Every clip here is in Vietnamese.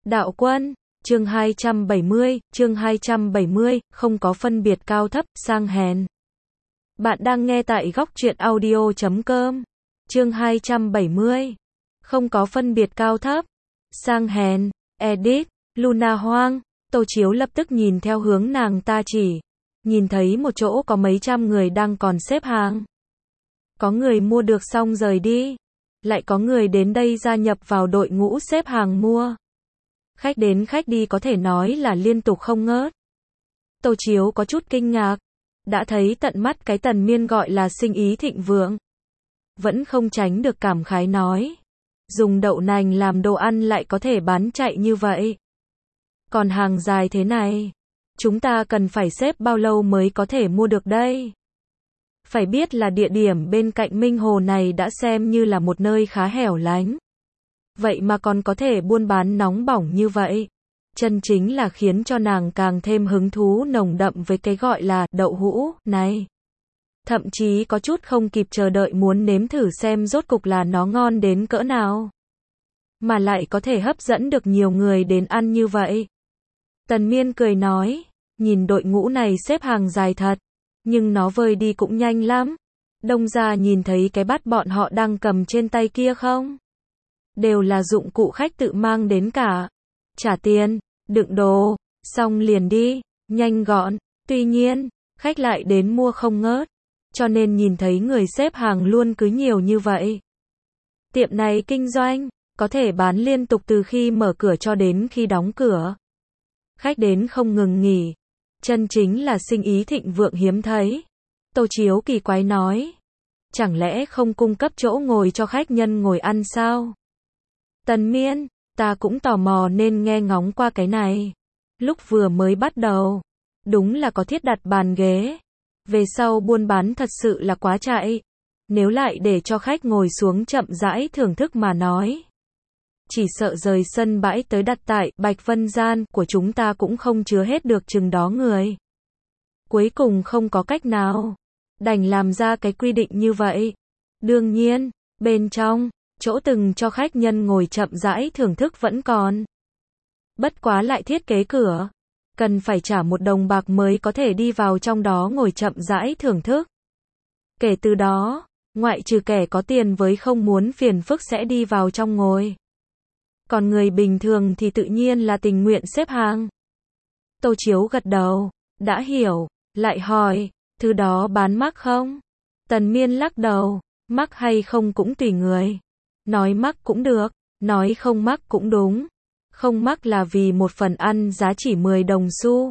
Đạo Quân, chương 270, không có phân biệt cao thấp, sang hèn. Bạn đang nghe tại góc truyện audio.com. Chương 270. Không có phân biệt cao thấp, sang hèn. Edit, Luna Hoang. Tô Chiếu lập tức nhìn theo hướng nàng ta chỉ. Nhìn thấy một chỗ có mấy trăm người đang còn xếp hàng. Có người mua được xong rời đi. Lại có người đến đây gia nhập vào đội ngũ xếp hàng mua. Khách đến khách đi có thể nói là liên tục không ngớt. Tô Chiếu có chút kinh ngạc. Đã thấy tận mắt cái Tần Miên gọi là sinh ý thịnh vượng. Vẫn không tránh được cảm khái nói. Dùng đậu nành làm đồ ăn lại có thể bán chạy như vậy. Còn hàng dài thế này. Chúng ta cần phải xếp bao lâu mới có thể mua được đây? Phải biết là địa điểm bên cạnh Minh Hồ này đã xem như là một nơi khá hẻo lánh. Vậy mà còn có thể buôn bán nóng bỏng như vậy. Chân chính là khiến cho nàng càng thêm hứng thú nồng đậm với cái gọi là đậu hũ này. Thậm chí có chút không kịp chờ đợi muốn nếm thử xem rốt cục là nó ngon đến cỡ nào. Mà lại có thể hấp dẫn được nhiều người đến ăn như vậy. Tần Miên cười nói, nhìn đội ngũ này xếp hàng dài thật, nhưng nó vơi đi cũng nhanh lắm. Đông gia nhìn thấy cái bát bọn họ đang cầm trên tay kia không? Đều là dụng cụ khách tự mang đến cả. Trả tiền, đựng đồ, xong liền đi, nhanh gọn. Tuy nhiên, khách lại đến mua không ngớt, cho nên nhìn thấy người xếp hàng luôn cứ nhiều như vậy. Tiệm này kinh doanh, có thể bán liên tục từ khi mở cửa cho đến khi đóng cửa. Khách đến không ngừng nghỉ. Chân chính là sinh ý thịnh vượng hiếm thấy. Tô Chiếu kỳ quái nói. Chẳng lẽ không cung cấp chỗ ngồi cho khách nhân ngồi ăn sao? Tần Miên, ta cũng tò mò nên nghe ngóng qua cái này. Lúc vừa mới bắt đầu, đúng là có thiết đặt bàn ghế. Về sau buôn bán thật sự là quá chạy. Nếu lại để cho khách ngồi xuống chậm rãi thưởng thức mà nói. Chỉ sợ rời sân bãi tới đặt tại Bạch Vân Gian của chúng ta cũng không chứa hết được chừng đó người. Cuối cùng không có cách nào. Đành làm ra cái quy định như vậy. Đương nhiên, bên trong, chỗ từng cho khách nhân ngồi chậm rãi thưởng thức vẫn còn. Bất quá lại thiết kế cửa. Cần phải trả 1 đồng bạc mới có thể đi vào trong đó ngồi chậm rãi thưởng thức. Kể từ đó, ngoại trừ kẻ có tiền với không muốn phiền phức sẽ đi vào trong ngồi. Còn người bình thường thì tự nhiên là tình nguyện xếp hàng. Tô Chiếu gật đầu, đã hiểu, lại hỏi, thứ đó bán mắc không? Tần Miên lắc đầu, mắc hay không cũng tùy người. Nói mắc cũng được, nói không mắc cũng đúng. Không mắc là vì một phần ăn giá chỉ 10 đồng xu.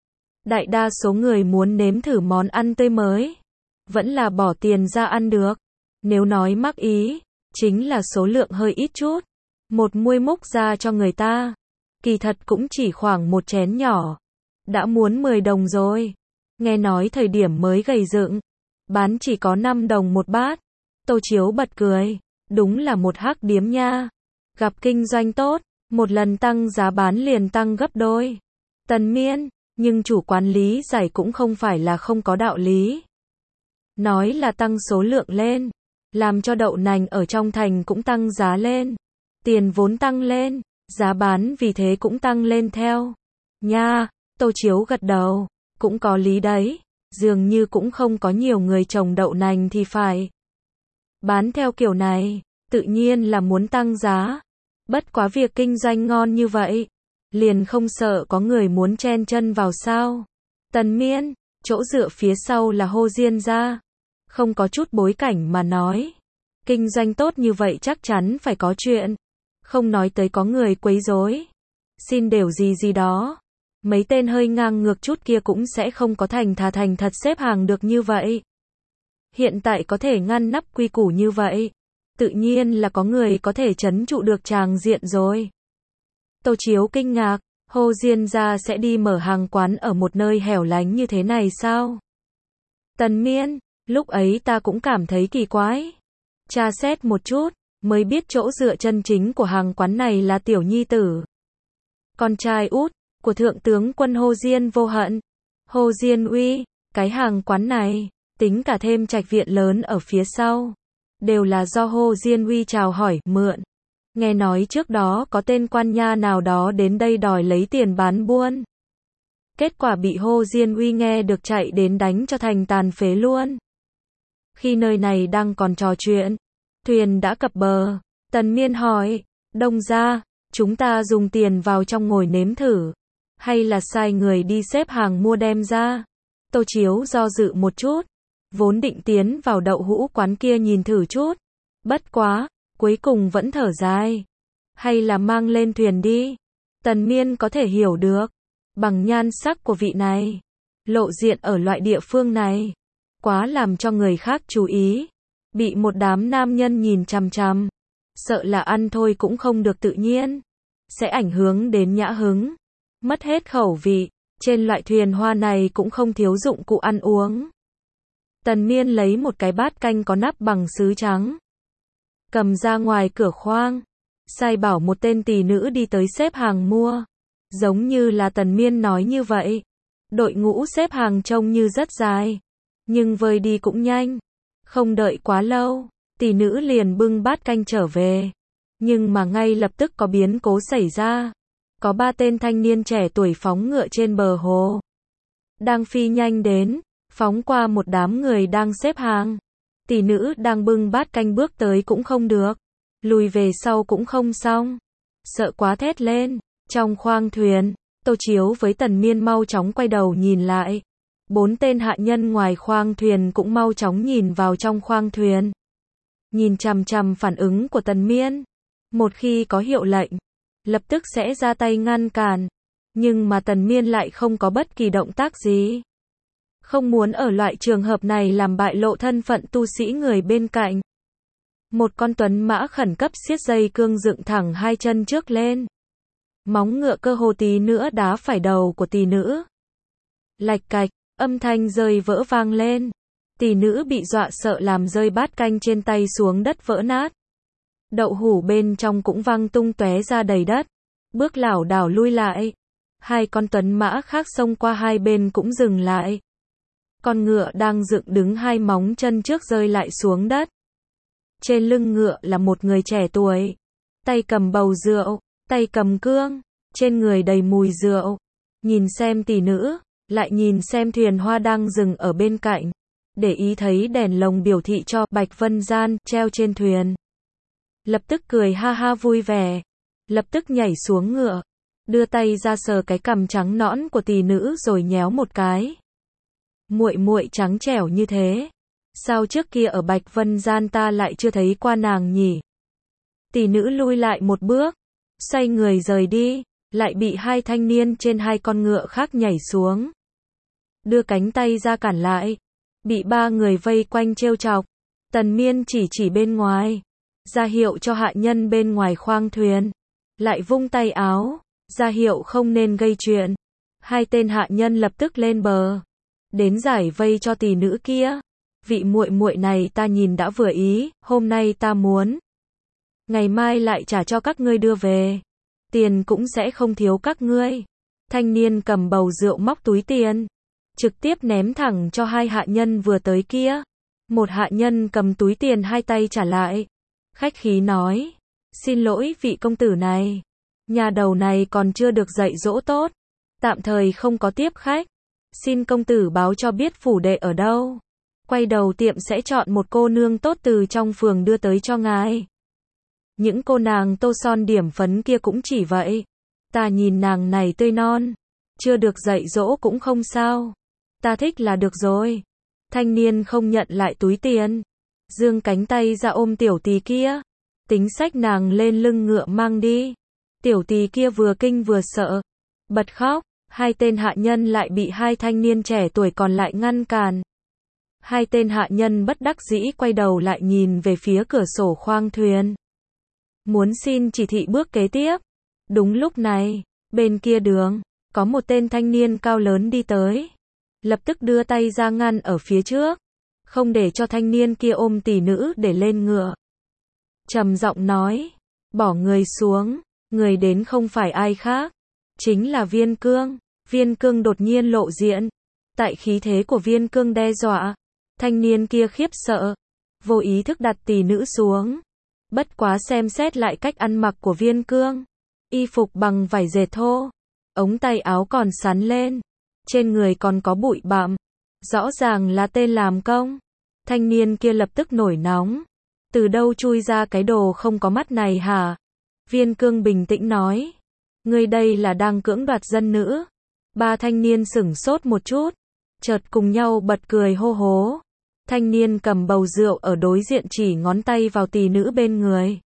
Đại đa số người muốn nếm thử món ăn tươi mới, vẫn là bỏ tiền ra ăn được. Nếu nói mắc ý, chính là số lượng hơi ít chút. Một muôi múc ra cho người ta, kỳ thật cũng chỉ khoảng một chén nhỏ. Đã muốn 10 đồng rồi. Nghe nói thời điểm mới gầy dựng, bán chỉ có 5 đồng một bát. Tô Chiếu bật cười, đúng là một hắc điếm nha. Gặp kinh doanh tốt, một lần tăng giá bán liền tăng gấp đôi. Tần Miên, nhưng chủ quán lý giải cũng không phải là không có đạo lý. Nói là tăng số lượng lên, làm cho đậu nành ở trong thành cũng tăng giá lên. Tiền vốn tăng lên, giá bán vì thế cũng tăng lên theo. Nha, Tô Chiếu gật đầu, cũng có lý đấy, dường như cũng không có nhiều người trồng đậu nành thì phải. Bán theo kiểu này, tự nhiên là muốn tăng giá. Bất quá việc kinh doanh ngon như vậy, liền không sợ có người muốn chen chân vào sao. Tần Miên, chỗ dựa phía sau là Hồ Diên gia. Không có chút bối cảnh mà nói. Kinh doanh tốt như vậy chắc chắn phải có chuyện. Không nói tới có người quấy rối, xin đều gì đó. Mấy tên hơi ngang ngược chút kia cũng sẽ không có thành thật xếp hàng được như vậy. Hiện tại có thể ngăn nắp quy củ như vậy, tự nhiên là có người có thể trấn trụ được tràng diện rồi. Tô Chiếu kinh ngạc, Hồ Diên gia sẽ đi mở hàng quán ở một nơi hẻo lánh như thế này sao? Tần Miên, lúc ấy ta cũng cảm thấy kỳ quái. Tra xét một chút, mới biết chỗ dựa chân chính của hàng quán này là tiểu nhi tử, con trai út của thượng tướng quân Hồ Diên Vô Hận, Hồ Diên Uy. Cái hàng quán này, tính cả thêm trạch viện lớn ở phía sau, đều là do Hồ Diên Uy chào hỏi, mượn. Nghe nói trước đó có tên quan nha nào đó đến đây đòi lấy tiền bán buôn. Kết quả bị Hồ Diên Uy nghe được chạy đến đánh cho thành tàn phế luôn. Khi nơi này đang còn trò chuyện, thuyền đã cập bờ. Tần Miên hỏi, Đông gia, chúng ta dùng tiền vào trong ngồi nếm thử, hay là sai người đi xếp hàng mua đem ra? Tô Chiếu do dự một chút, vốn định tiến vào đậu hũ quán kia nhìn thử chút. Bất quá, cuối cùng vẫn thở dài. Hay là mang lên thuyền đi. Tần Miên có thể hiểu được, bằng nhan sắc của vị này, lộ diện ở loại địa phương này, quá làm cho người khác chú ý. Bị một đám nam nhân nhìn chằm chằm, sợ là ăn thôi cũng không được tự nhiên, sẽ ảnh hưởng đến nhã hứng, mất hết khẩu vị. Trên loại thuyền hoa này cũng không thiếu dụng cụ ăn uống. Tần Miên lấy một cái bát canh có nắp bằng sứ trắng, cầm ra ngoài cửa khoang, sai bảo một tên tỳ nữ đi tới xếp hàng mua. Giống như là Tần Miên nói như vậy, đội ngũ xếp hàng trông như rất dài, nhưng vơi đi cũng nhanh. Không đợi quá lâu, tỷ nữ liền bưng bát canh trở về. Nhưng mà ngay lập tức có biến cố xảy ra. Có 3 tên thanh niên trẻ tuổi phóng ngựa trên bờ hồ. Đang phi nhanh đến, phóng qua một đám người đang xếp hàng. Tỷ nữ đang bưng bát canh bước tới cũng không được, lùi về sau cũng không xong. Sợ quá thét lên. Trong khoang thuyền, Tô Chiếu với Tần Miên mau chóng quay đầu nhìn lại. 4 tên hạ nhân ngoài khoang thuyền cũng mau chóng nhìn vào trong khoang thuyền. Nhìn chằm chằm phản ứng của Tần Miên. Một khi có hiệu lệnh, lập tức sẽ ra tay ngăn cản. Nhưng mà Tần Miên lại không có bất kỳ động tác gì. Không muốn ở loại trường hợp này làm bại lộ thân phận tu sĩ người bên cạnh. Một con tuấn mã khẩn cấp siết dây cương dựng thẳng 2 chân trước lên. Móng ngựa cơ hồ tí nữa đá phải đầu của tỷ nữ. Lạch cạch, âm thanh rơi vỡ vang lên. Tỷ nữ bị dọa sợ làm rơi bát canh trên tay xuống đất vỡ nát. Đậu hũ bên trong cũng văng tung tóe ra đầy đất. Bước lảo đảo lui lại. 2 con tuấn mã khác xông qua hai bên cũng dừng lại. Con ngựa đang dựng đứng 2 móng chân trước rơi lại xuống đất. Trên lưng ngựa là một người trẻ tuổi, tay cầm bầu rượu, tay cầm cương, trên người đầy mùi rượu. Nhìn xem tỷ nữ, lại nhìn xem thuyền hoa đang dừng ở bên cạnh. Để ý thấy đèn lồng biểu thị cho Bạch Vân Gian treo trên thuyền. Lập tức cười ha ha vui vẻ, lập tức nhảy xuống ngựa, đưa tay ra sờ cái cằm trắng nõn của tỷ nữ rồi nhéo một cái. Muội muội trắng trẻo như thế, sao trước kia ở Bạch Vân Gian ta lại chưa thấy qua nàng nhỉ? Tỷ nữ lui lại một bước, xoay người rời đi, lại bị 2 thanh niên trên 2 con ngựa khác nhảy xuống. Đưa cánh tay ra cản lại, bị 3 người vây quanh trêu chọc. Tần Miên chỉ bên ngoài, ra hiệu cho hạ nhân bên ngoài khoang thuyền, lại vung tay áo, ra hiệu không nên gây chuyện. 2 tên hạ nhân lập tức lên bờ, đến giải vây cho tỷ nữ kia. Vị muội muội này ta nhìn đã vừa ý, hôm nay ta muốn, ngày mai lại trả cho các ngươi đưa về, tiền cũng sẽ không thiếu các ngươi. Thanh niên cầm bầu rượu móc túi tiền, trực tiếp ném thẳng cho 2 hạ nhân vừa tới kia. Một hạ nhân cầm túi tiền 2 tay trả lại, khách khí nói, xin lỗi vị công tử này, nhà đầu này còn chưa được dạy dỗ tốt, tạm thời không có tiếp khách, xin công tử báo cho biết phủ đệ ở đâu, quay đầu tiệm sẽ chọn một cô nương tốt từ trong phường đưa tới cho ngài. Những cô nàng tô son điểm phấn kia cũng chỉ vậy, ta nhìn nàng này tươi non, chưa được dạy dỗ cũng không sao, ta thích là được rồi. Thanh niên không nhận lại túi tiền, giương cánh tay ra ôm tiểu tỳ kia, tính xách nàng lên lưng ngựa mang đi. Tiểu tỳ kia vừa kinh vừa sợ, bật khóc. 2 tên hạ nhân lại bị 2 thanh niên trẻ tuổi còn lại ngăn cản. 2 tên hạ nhân bất đắc dĩ quay đầu lại nhìn về phía cửa sổ khoang thuyền, muốn xin chỉ thị bước kế tiếp. Đúng lúc này, bên kia đường, có một tên thanh niên cao lớn đi tới, lập tức đưa tay ra ngăn ở phía trước, không để cho thanh niên kia ôm tỷ nữ để lên ngựa. Trầm giọng nói, bỏ người xuống, người đến không phải ai khác, chính là Viên Cương. Viên Cương đột nhiên lộ diện, tại khí thế của Viên Cương đe dọa, thanh niên kia khiếp sợ, vô ý thức đặt tỷ nữ xuống, Bất quá xem xét lại cách ăn mặc của Viên Cương. Y phục bằng vải dệt thô. Ống tay áo còn sắn lên. Trên người còn có bụi bặm. Rõ ràng là tên làm công. Thanh niên kia lập tức nổi nóng. Từ đâu chui ra cái đồ không có mắt này hả? Viên Cương bình tĩnh nói. Ngươi đây là đang cưỡng đoạt dân nữ. Ba thanh niên sửng sốt một chút. Chợt cùng nhau bật cười hô hố. Thanh niên cầm bầu rượu ở đối diện chỉ ngón tay vào tỷ nữ bên người.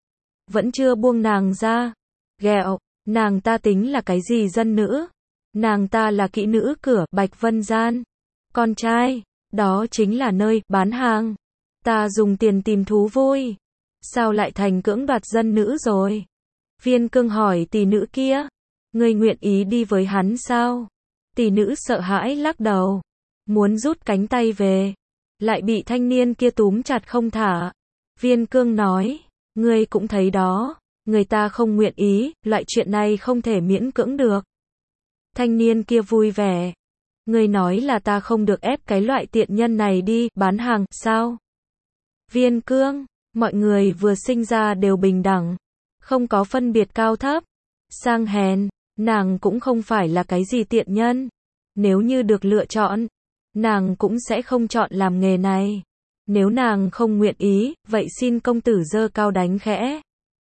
Vẫn chưa buông nàng ra. Ghẹo, nàng ta tính là cái gì dân nữ? Nàng ta là kỹ nữ cửa Bạch Vân Gian. Con trai, đó chính là nơi bán hàng. Ta dùng tiền tìm thú vui. Sao lại thành cưỡng đoạt dân nữ rồi? Viên Cương hỏi tỷ nữ kia. Ngươi nguyện ý đi với hắn sao? Tỷ nữ sợ hãi lắc đầu. Muốn rút cánh tay về. Lại bị thanh niên kia túm chặt không thả. Viên Cương nói. Ngươi cũng thấy đó. Người ta không nguyện ý, loại chuyện này không thể miễn cưỡng được. Thanh niên kia vui vẻ. Ngươi nói là ta không được ép cái loại tiện nhân này đi bán hàng, sao? Viên Cương, mọi người vừa sinh ra đều bình đẳng. Không có phân biệt cao thấp. Sang hèn, nàng cũng không phải là cái gì tiện nhân. Nếu như được lựa chọn, nàng cũng sẽ không chọn làm nghề này. Nếu nàng không nguyện ý, vậy xin công tử giơ cao đánh khẽ.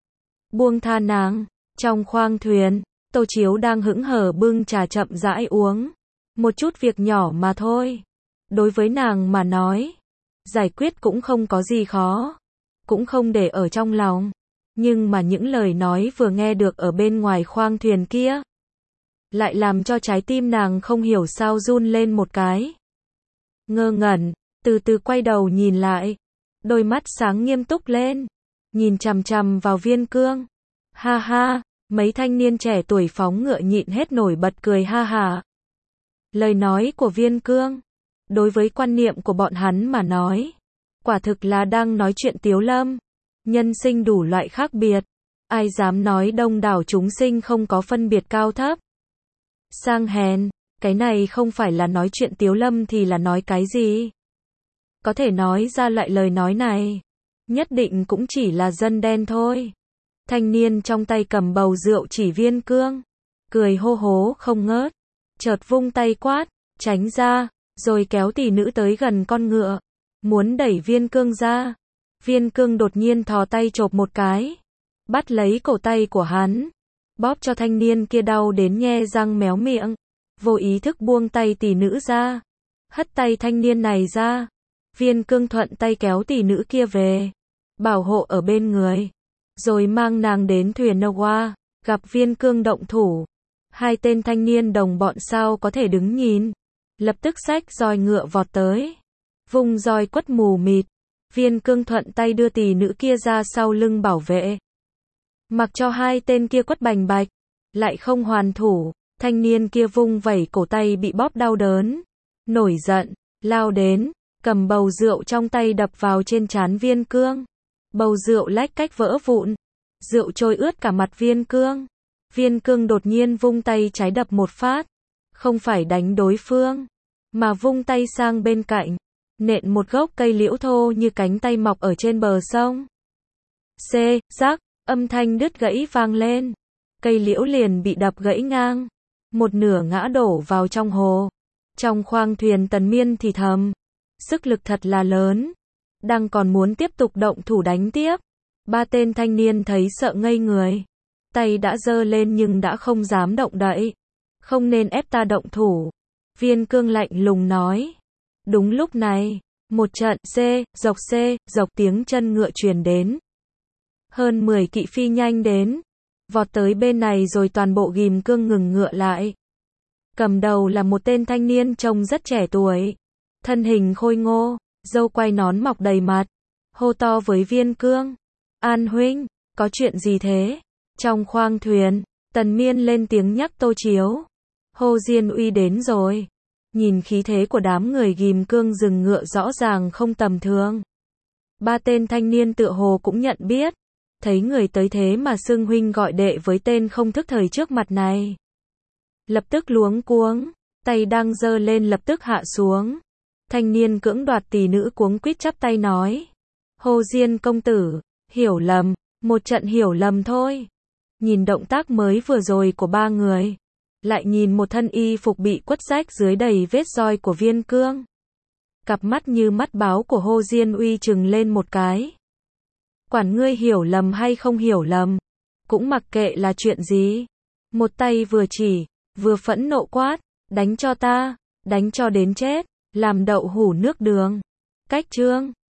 Buông tha nàng. Trong khoang thuyền, Tô Chiếu đang hững hờ bưng trà chậm rãi uống. Một chút việc nhỏ mà thôi. Đối với nàng mà nói, giải quyết cũng không có gì khó. Cũng không để ở trong lòng. Nhưng mà những lời nói vừa nghe được ở bên ngoài khoang thuyền kia, lại làm cho trái tim nàng không hiểu sao run lên một cái. Ngơ ngẩn, từ từ quay đầu nhìn lại. Đôi mắt sáng nghiêm túc lên. Nhìn chằm chằm vào Viên Cương. Ha ha, mấy thanh niên trẻ tuổi phóng ngựa nhịn hết nổi bật cười ha hả. Lời nói của Viên Cương, đối với quan niệm của bọn hắn mà nói, quả thực là đang nói chuyện tiếu lâm. Nhân sinh đủ loại khác biệt. Ai dám nói đông đảo chúng sinh không có phân biệt cao thấp. Sang hèn, cái này không phải là nói chuyện tiếu lâm thì là nói cái gì? Có thể nói ra loại lời nói này, nhất định cũng chỉ là dân đen thôi. Thanh niên trong tay cầm bầu rượu chỉ Viên Cương, cười hô hố không ngớt, chợt vung tay quát, tránh ra, rồi kéo tỷ nữ tới gần con ngựa, muốn đẩy Viên Cương ra. Viên Cương đột nhiên thò tay chộp một cái, bắt lấy cổ tay của hắn, bóp cho thanh niên kia đau đến nhe răng méo miệng, vô ý thức buông tay tỷ nữ ra, hất tay thanh niên này ra. Viên Cương thuận tay kéo tỷ nữ kia về, bảo hộ ở bên người, rồi mang nàng đến thuyền Noah. Gặp Viên Cương động thủ, hai tên thanh niên đồng bọn sao có thể đứng nhìn, lập tức xách roi ngựa vọt tới, vùng roi quất mù mịt. Viên Cương thuận tay đưa tỷ nữ kia ra sau lưng bảo vệ, mặc cho hai tên kia quất bành bạch, lại không hoàn thủ. Thanh niên kia vung vẩy cổ tay bị bóp đau đớn, nổi giận, lao đến, cầm bầu rượu trong tay đập vào trên trán Viên Cương. Bầu rượu lách cách vỡ vụn, rượu trôi ướt cả mặt Viên Cương. Viên Cương đột nhiên vung tay trái đập một phát, không phải đánh đối phương, mà vung tay sang bên cạnh, nện một gốc cây liễu thô như cánh tay mọc ở trên bờ sông. Rắc, âm thanh đứt gãy vang lên, cây liễu liền bị đập gãy ngang, một nửa ngã đổ vào trong hồ. Trong khoang thuyền Tần Miên thì thầm, sức lực thật là lớn, đang còn muốn tiếp tục động thủ đánh tiếp. Ba tên thanh niên thấy sợ ngây người, tay đã giơ lên nhưng đã không dám động đậy. Không nên ép ta động thủ. Viên Cương lạnh lùng nói. Đúng lúc này, một trận dọc tiếng chân ngựa truyền đến. Hơn 10 kỵ phi nhanh đến, vọt tới bên này rồi toàn bộ ghìm cương ngừng ngựa lại. Cầm đầu là một tên thanh niên trông rất trẻ tuổi, thân hình khôi ngô, râu quai nón mọc đầy mặt, hô to với Viên Cương. An huynh, có chuyện gì thế? Trong khoang thuyền, Tần Miên lên tiếng nhắc Tô Chiếu. Hồ Diên Uy đến rồi. Nhìn khí thế của đám người ghìm cương dừng ngựa rõ ràng không tầm thường. Ba tên thanh niên tựa hồ cũng nhận biết. Thấy người tới thế mà xưng huynh gọi đệ với tên không thức thời trước mặt này. Lập tức luống cuống, tay đang giơ lên lập tức hạ xuống. Thanh niên cưỡng đoạt tỷ nữ cuống quýt chắp tay nói. Hồ Diên công tử, Hiểu lầm, một trận hiểu lầm thôi. Nhìn động tác mới vừa rồi của ba người, lại nhìn một thân y phục bị quất rách dưới đầy vết roi của Viên Cương. Cặp mắt như mắt báo của Hồ Diên Uy trừng lên một cái. Quản ngươi hiểu lầm hay không hiểu lầm, cũng mặc kệ là chuyện gì. Một tay vừa chỉ, vừa phẫn nộ quát, đánh cho ta, đánh cho đến chết, làm đậu hũ nước đường. Cách chương